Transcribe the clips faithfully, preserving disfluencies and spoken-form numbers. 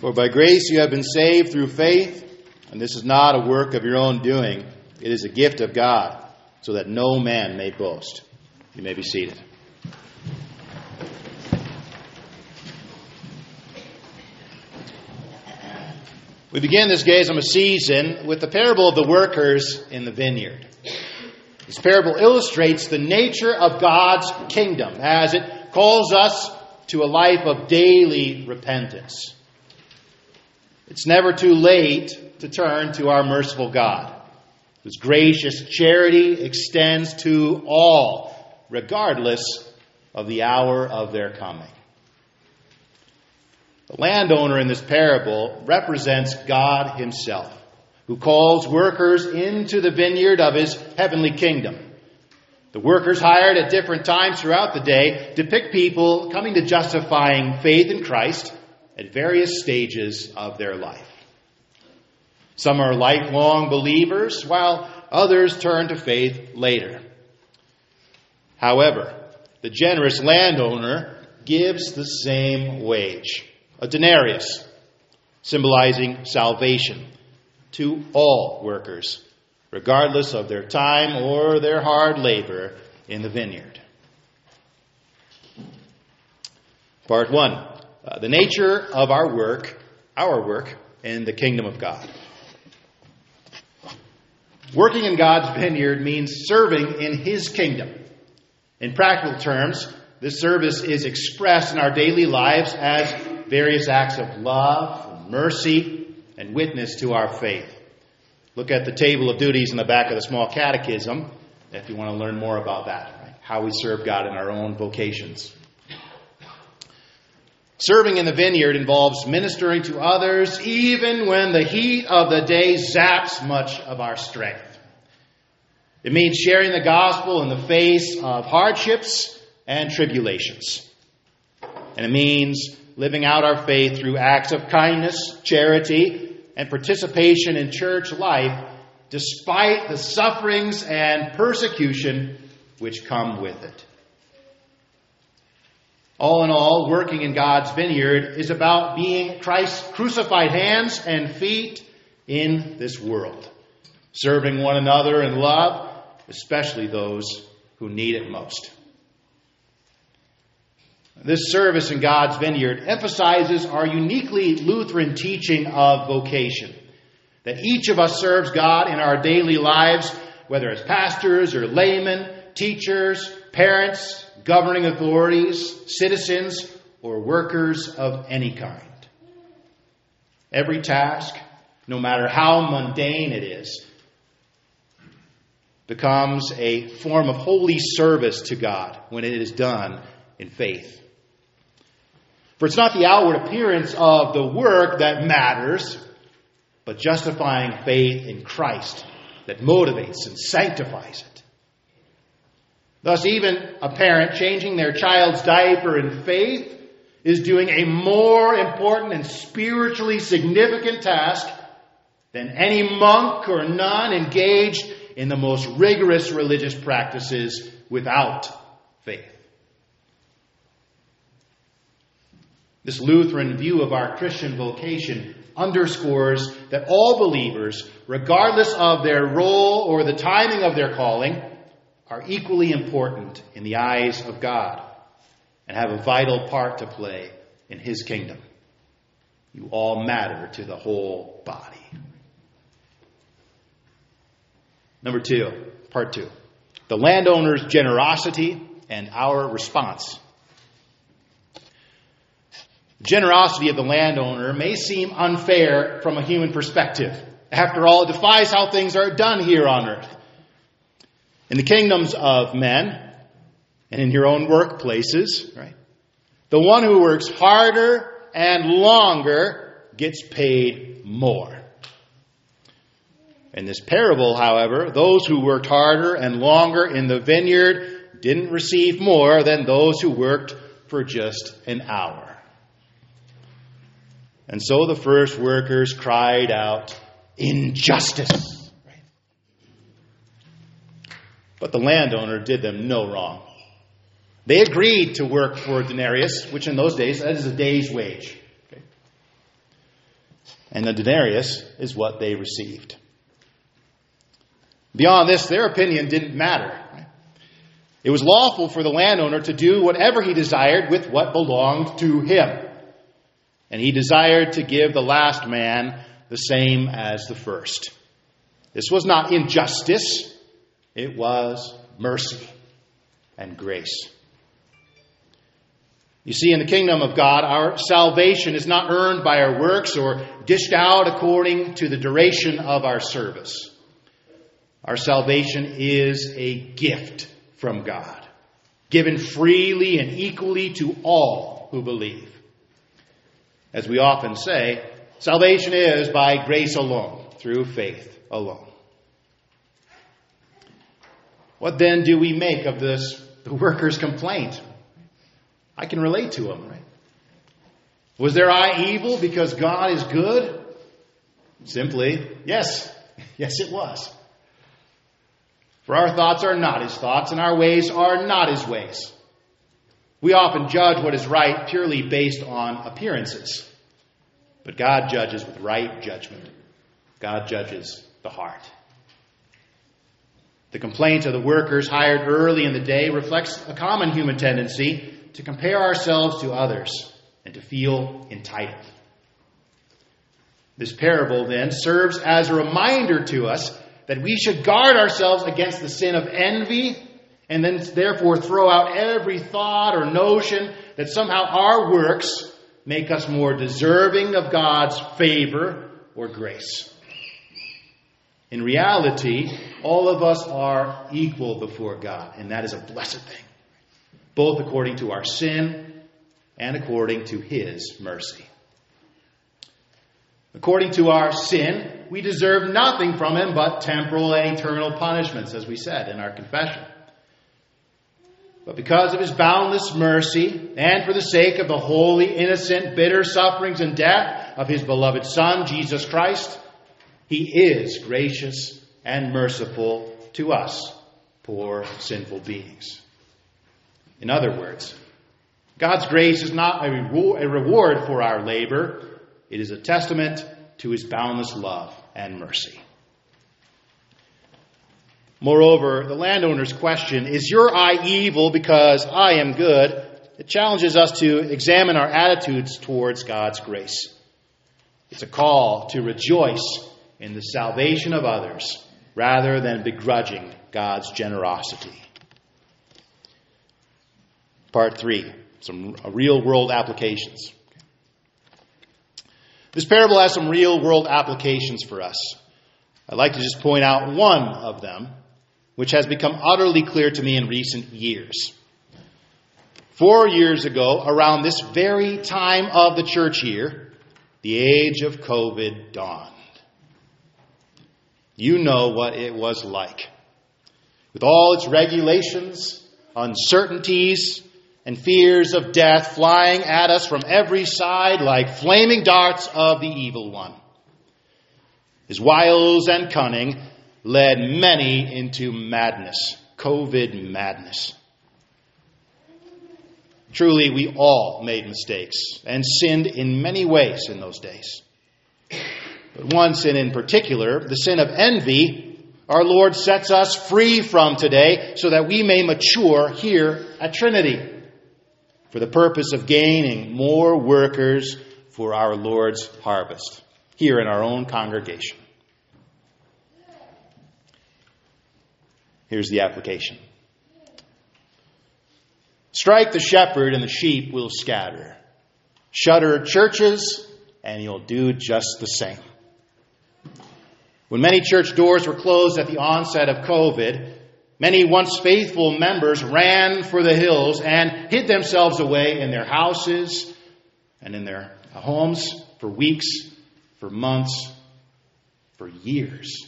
For by grace you have been saved through faith, and this is not a work of your own doing. It is a gift of God, so that no man may boast. You may be seated. We begin this Geisama season with the parable of the workers in the vineyard. This parable illustrates the nature of God's kingdom as it calls us to a life of daily repentance. It's never too late to turn to our merciful God, whose gracious charity extends to all, regardless of the hour of their coming. The landowner in this parable represents God himself, who calls workers into the vineyard of his heavenly kingdom. The workers hired at different times throughout the day depict people coming to justifying faith in Christ at various stages of their life. Some are lifelong believers, while others turn to faith later. However, the generous landowner gives the same wage, a denarius, symbolizing salvation, to all workers, regardless of their time or their hard labor in the vineyard. Part one, uh, the nature of our work, our work in the kingdom of God. Working in God's vineyard means serving in His kingdom. In practical terms, this service is expressed in our daily lives as various acts of love, mercy, and witness to our faith. Look at the table of duties in the back of the small catechism if you want to learn more about that, right? How we serve God in our own vocations. Serving in the vineyard involves ministering to others even when the heat of the day zaps much of our strength. It means sharing the gospel in the face of hardships and tribulations. And it means living out our faith through acts of kindness, charity, and participation in church life despite the sufferings and persecution which come with it. All in all, working in God's vineyard is about being Christ's crucified hands and feet in this world, serving one another in love, especially those who need it most. This service in God's vineyard emphasizes our uniquely Lutheran teaching of vocation, that each of us serves God in our daily lives, whether as pastors or laymen, teachers, parents, governing authorities, citizens, or workers of any kind. Every task, no matter how mundane it is, becomes a form of holy service to God when it is done in faith. For it's not the outward appearance of the work that matters, but justifying faith in Christ that motivates and sanctifies it. Thus, even a parent changing their child's diaper in faith is doing a more important and spiritually significant task than any monk or nun engaged in the most rigorous religious practices without faith. This Lutheran view of our Christian vocation underscores that all believers, regardless of their role or the timing of their calling, are equally important in the eyes of God and have a vital part to play in His kingdom. You all matter to the whole body. Number two, part two, the landowner's generosity and our response. The generosity of the landowner may seem unfair from a human perspective. After all, it defies how things are done here on earth. In the kingdoms of men and in your own workplaces, right? The one who works harder and longer gets paid more. In this parable, however, those who worked harder and longer in the vineyard didn't receive more than those who worked for just an hour. And so the first workers cried out, "Injustice!" But the landowner did them no wrong. They agreed to work for a denarius, which in those days, that is a day's wage. Okay? And the denarius is what they received. Beyond this, their opinion didn't matter. It was lawful for the landowner to do whatever he desired with what belonged to him. And he desired to give the last man the same as the first. This was not injustice. It was mercy and grace. You see, in the kingdom of God, our salvation is not earned by our works or dished out according to the duration of our service. Our salvation is a gift from God, given freely and equally to all who believe. As we often say, salvation is by grace alone, through faith alone. What then do we make of this, the worker's complaint? I can relate to him, right? Was their eye evil because God is good? Simply, yes. Yes, it was. For our thoughts are not his thoughts, and our ways are not his ways. We often judge what is right purely based on appearances. But God judges with right judgment. God judges the heart. The complaint of the workers hired early in the day reflects a common human tendency to compare ourselves to others and to feel entitled. This parable then serves as a reminder to us that we should guard ourselves against the sin of envy and then therefore throw out every thought or notion that somehow our works make us more deserving of God's favor or grace. In reality, all of us are equal before God, and that is a blessed thing, both according to our sin and according to his mercy. According to our sin, we deserve nothing from him but temporal and eternal punishments, as we said in our confession. But because of his boundless mercy, and for the sake of the holy, innocent, bitter sufferings and death of his beloved Son, Jesus Christ, he is gracious and merciful to us, poor, sinful beings. In other words, God's grace is not a reward for our labor. It is a testament to his boundless love and mercy. Moreover, the landowner's question, is your eye evil because I am good? It challenges us to examine our attitudes towards God's grace. It's a call to rejoice in the salvation of others rather than begrudging God's generosity. Part three, some real-world applications. This parable has some real-world applications for us. I'd like to just point out one of them, which has become utterly clear to me in recent years. Four years ago, around this very time of the church year, the age of COVID dawned. You know what it was like. With all its regulations, uncertainties, and fears of death flying at us from every side like flaming darts of the evil one. His wiles and cunning led many into madness, COVID madness. Truly, we all made mistakes and sinned in many ways in those days. But one sin in particular, the sin of envy, our Lord sets us free from today so that we may mature here at Trinity for the purpose of gaining more workers for our Lord's harvest here in our own congregation. Here's the application. Strike the shepherd and the sheep will scatter. Shutter churches and you'll do just the same. When many church doors were closed at the onset of COVID, many once faithful members ran for the hills and hid themselves away in their houses and in their homes for weeks, for months, for years.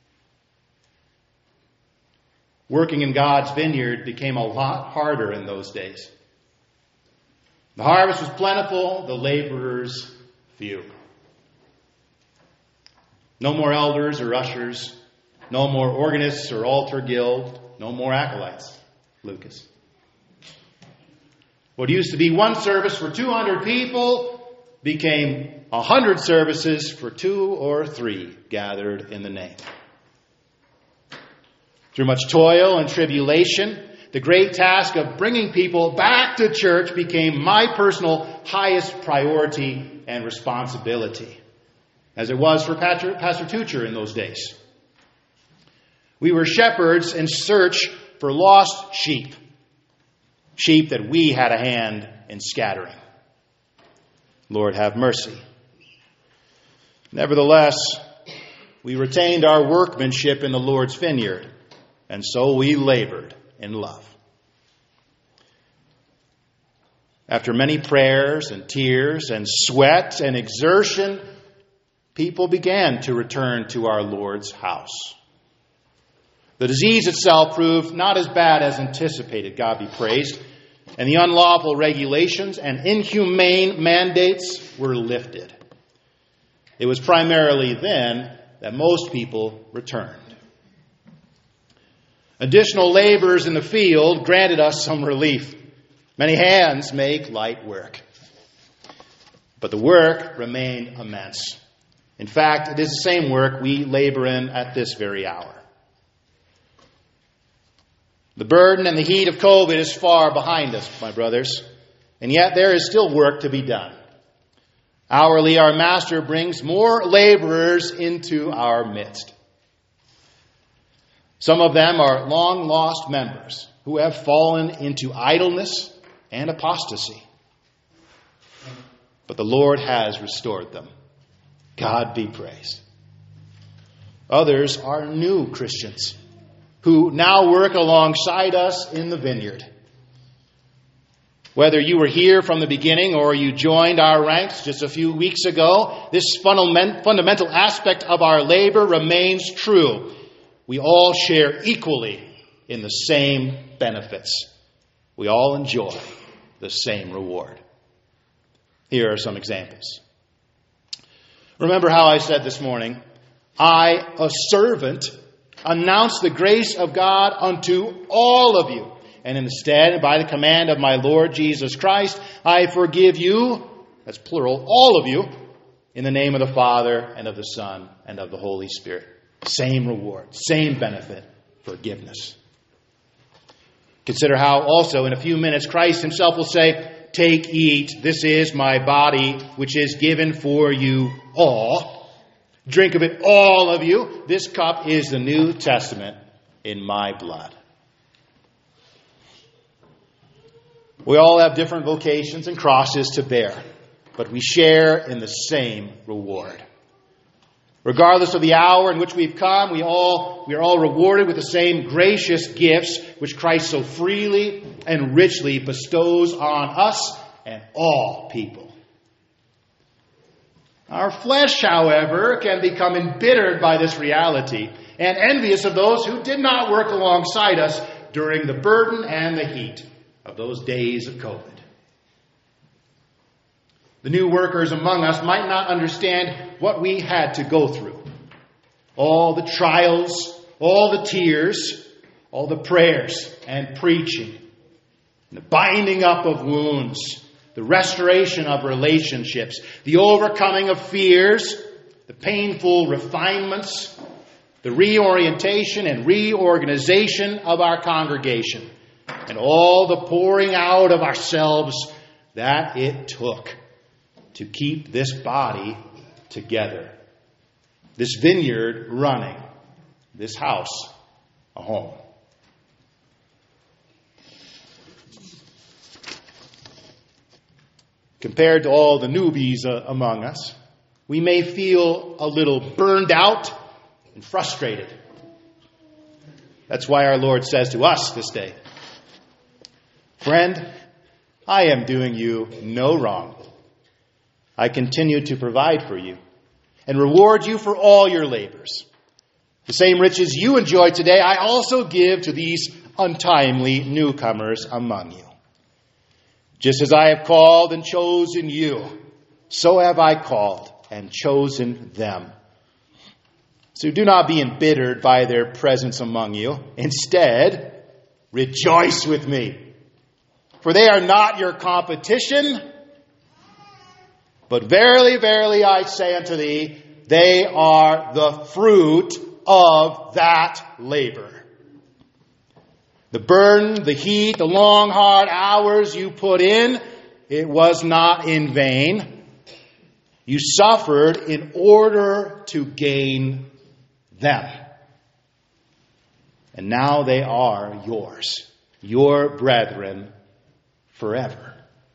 Working in God's vineyard became a lot harder in those days. The harvest was plentiful, the laborers few. No more elders or ushers, no more organists or altar guild, no more acolytes, Lucas. What used to be one service for two hundred people became a hundred services for two or three gathered in the name. Through much toil and tribulation, the great task of bringing people back to church became my personal highest priority and responsibility, as it was for Pastor, Pastor Tucher in those days. We were shepherds in search for lost sheep, sheep that we had a hand in scattering. Lord, have mercy. Nevertheless, we retained our workmanship in the Lord's vineyard, and so we labored in love. After many prayers and tears and sweat and exertion, people began to return to our Lord's house. The disease itself proved not as bad as anticipated, God be praised, and the unlawful regulations and inhumane mandates were lifted. It was primarily then that most people returned. Additional labors in the field granted us some relief. Many hands make light work. But the work remained immense. In fact, it is the same work we labor in at this very hour. The burden and the heat of COVID is far behind us, my brothers, and yet there is still work to be done. Hourly, our Master brings more laborers into our midst. Some of them are long-lost members who have fallen into idleness and apostasy. But the Lord has restored them. God be praised. Others are new Christians who now work alongside us in the vineyard. Whether you were here from the beginning or you joined our ranks just a few weeks ago, this fundamental aspect of our labor remains true. We all share equally in the same benefits. We all enjoy the same reward. Here are some examples. Remember how I said this morning, I, a servant, announce the grace of God unto all of you. And instead, by the command of my Lord Jesus Christ, I forgive you, that's plural, all of you, in the name of the Father and of the Son and of the Holy Spirit. Same reward, same benefit, forgiveness. Consider how also in a few minutes Christ himself will say, take, eat, this is my body, which is given for you all. Drink of it, all of you. This cup is the New Testament in my blood. We all have different vocations and crosses to bear, but we share in the same reward. Regardless of the hour in which we've come, we all we are all rewarded with the same gracious gifts which Christ so freely and richly bestows on us and all people. Our flesh, however, can become embittered by this reality and envious of those who did not work alongside us during the burden and the heat of those days of COVID. The new workers among us might not understand what we had to go through. All the trials, all the tears, all the prayers and preaching, the binding up of wounds, the restoration of relationships, the overcoming of fears, the painful refinements, the reorientation and reorganization of our congregation, and all the pouring out of ourselves that it took to keep this body together, this vineyard running, this house a home. Compared to all the newbies uh, among us, we may feel a little burned out and frustrated. That's why our Lord says to us this day, friend, I am doing you no wrong. I continue to provide for you and reward you for all your labors. The same riches you enjoy today, I also give to these untimely newcomers among you. Just as I have called and chosen you, so have I called and chosen them. So do not be embittered by their presence among you. Instead, rejoice with me. For they are not your competition, But verily, verily, I say unto thee, they are the fruit of that labor. The burden, the heat, the long, hard hours you put in, it was not in vain. You suffered in order to gain them. And now they are yours, your brethren, forever.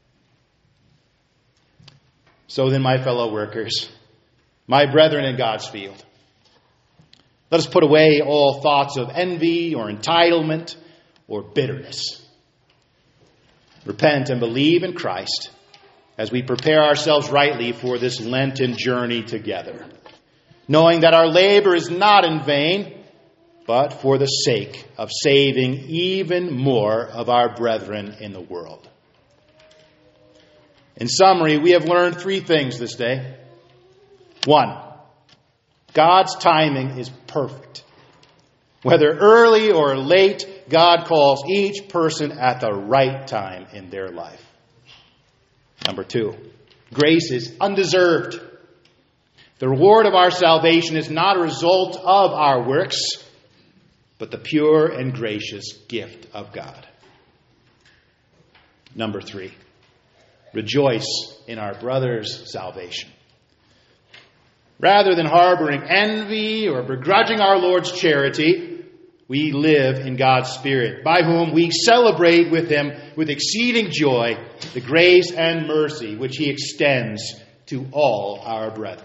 So then, my fellow workers, my brethren in God's field, let us put away all thoughts of envy or entitlement or bitterness. Repent and believe in Christ as we prepare ourselves rightly for this Lenten journey together, knowing that our labor is not in vain, but for the sake of saving even more of our brethren in the world. In summary, we have learned three things this day. One, God's timing is perfect. Whether early or late, God calls each person at the right time in their life. Number two, grace is undeserved. The reward of our salvation is not a result of our works, but the pure and gracious gift of God. Number three, rejoice in our brother's salvation. Rather than harboring envy or begrudging our Lord's charity, we live in God's Spirit, by whom we celebrate with Him with exceeding joy the grace and mercy which He extends to all our brethren.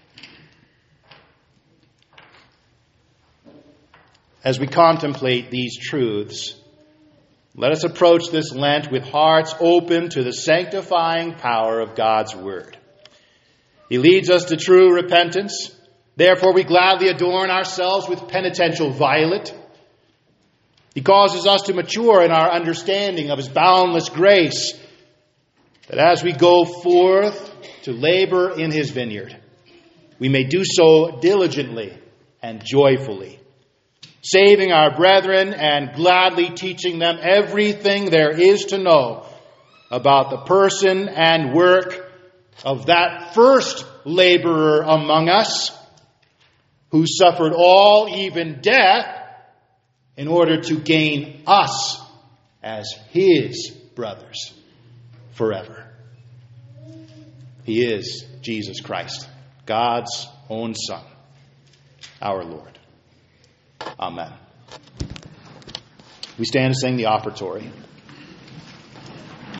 As we contemplate these truths, let us approach this Lent with hearts open to the sanctifying power of God's Word. He leads us to true repentance. Therefore, we gladly adorn ourselves with penitential violet. He causes us to mature in our understanding of His boundless grace, that as we go forth to labor in His vineyard, we may do so diligently and joyfully, saving our brethren and gladly teaching them everything there is to know about the person and work of that first laborer among us, who suffered all, even death, in order to gain us as His brothers forever. He is Jesus Christ, God's own Son, our Lord. Amen. We stand to sing the offertory.